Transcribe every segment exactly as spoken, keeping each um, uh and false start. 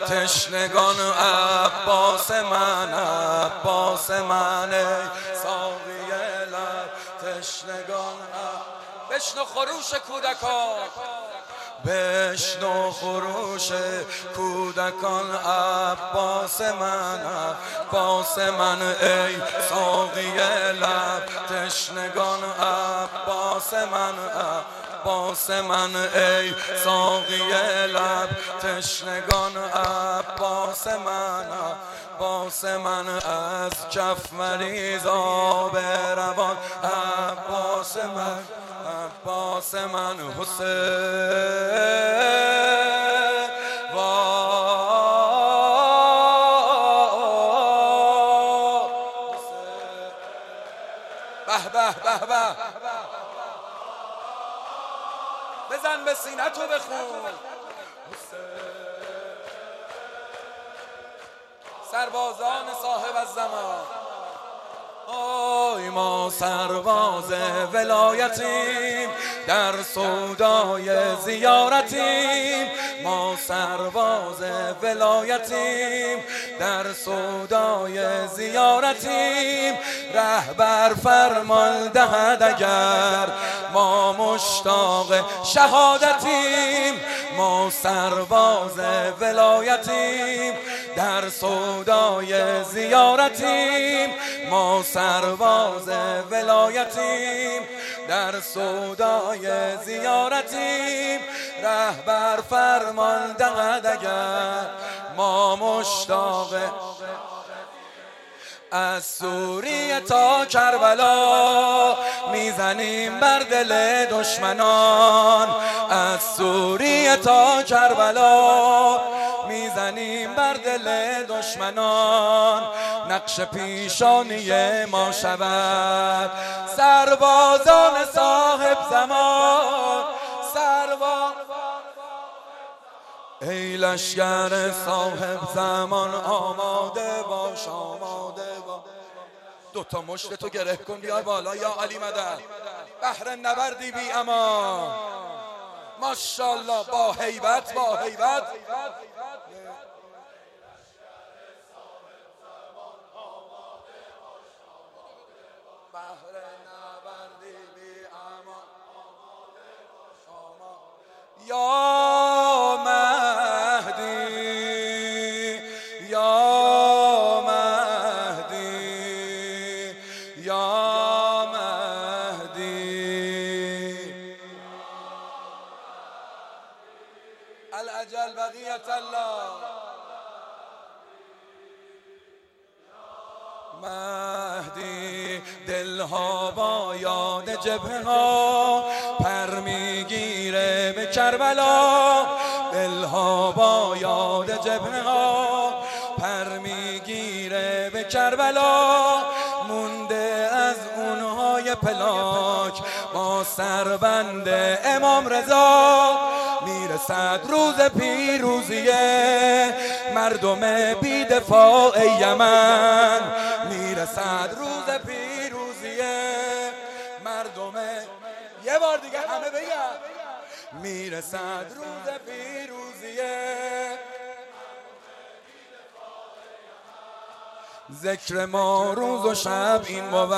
تشنگان عباس من، عباس من ای ساقی لب تشنگان. بشنو خروش کودکان، بشنو خروش کودکان، عباس من، عباس من ای ساقی لب تشنگان، عباس من، عباس من ای ساقی لب تشنگان، عباس من، عباس من از کف مریز آب روان، عباس من، عباس من حسین. به به به به بزن به سینه تو بخون. سربازان صاحب الزمان، آی ما سرباز ولایتیم، در سودای زیارتیم. ما سرباز ولایتیم، در سودای زیارتیم. رهبر فرمان دهد اگر ما مشتاق شهادتیم. ما سرباز ولایتیم، در سودای زیارتیم. ما سرباز ولایتیم، در سودای زیارتیم. رهبر فرمان دهد اگر ما مشتاق. از سوریه تا کربلا میزنیم بر دل دشمنان. از سوریه تا کربلا میزنیم بر دل دشمنان. نقش پیشانی ما شود سربازان صاحب زمان. سرباز ای لشگر صاحب زمان، آماده باش، آماده باش. دوتا مشت تو گره کن بیار بالا یا علی مدد. بهر نبردی بی امان، ماشاءالله با هیبت، با هیبت. بهر نبردی بی امان، یا مهدی، یا مهدی، یا مهدی. الاجل بقیت الله. مهدی دلها با یاد جبهه ها پر میگیره به کربلا. دلها با یاد جبهه ها پر میگیره به کربلا. مونده از اونهای پلاک با سربند امام رضا. میرسد روز پیروزیه مردم بی‌دفاع یمن. میرسد روز پیروزیه مردم، یه بار دیگه همه بگن. میرسد روز پیروزیه. ذکر ما روز و شب این بود.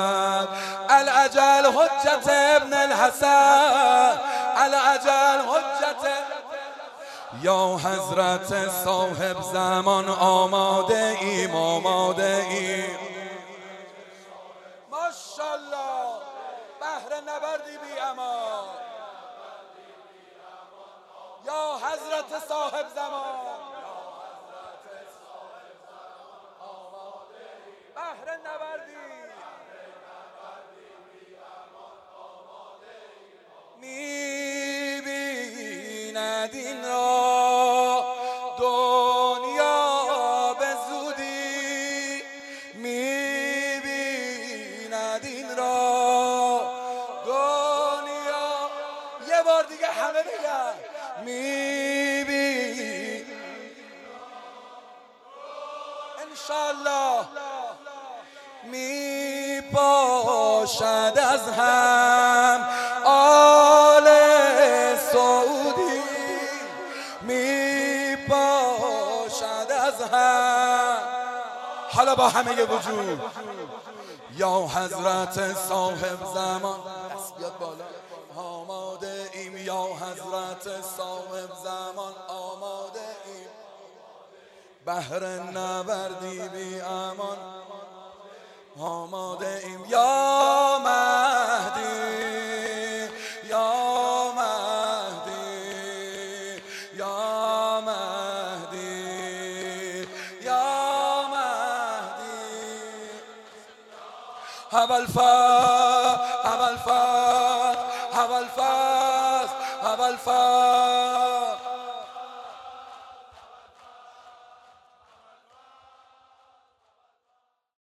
الاجل حجت ابن الحسن، الاجل حجت. یا حضرت صاحب زمان آماده ایم، آماده ایم. ماشاءالله بهر نبردی بی امان. یا حضرت صاحب زمان، بهر نبردی می‌بیند این را دنیا به زودی. می‌بیند این را دنیا، یه بار دیگه همه بگن. می‌بینی انشالله می باشد از هم آل سعودی. می باشد هم حالا با همه وجود یا حضرت صاحب زمان دست بیاد بالا آماده ایم یا حضرت صاحب زمان آماده ایم بهر نبردی بی امان آماده ایم یا مهدی یا مهدی یا مهدی یا مهدی ابوالفضل ابوالفضل